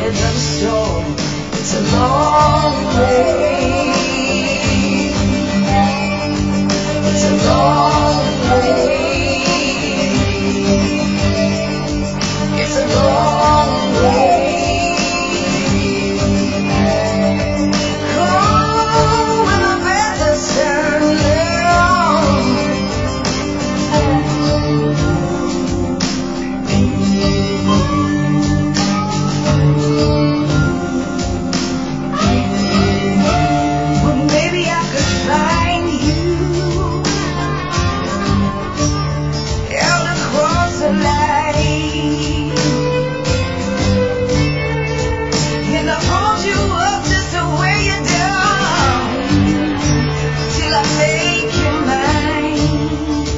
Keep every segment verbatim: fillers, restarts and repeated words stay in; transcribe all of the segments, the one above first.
the drugstore. It's a long way. It's a long way. It's a long way. Oh, when the weather's turning on. Well, maybe I could find you out across the line, and I'll hold you up just to weigh you down till I make you mine.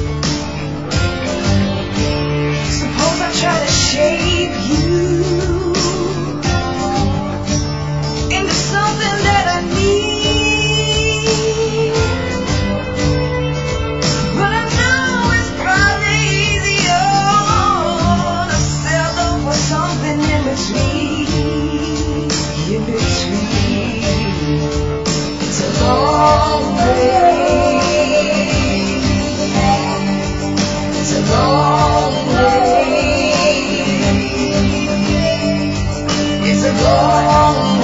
Suppose I try to shape you into something that I need, but I know it's probably easier to settle for something in between. In between, it's a long way. It's a long way. It's a long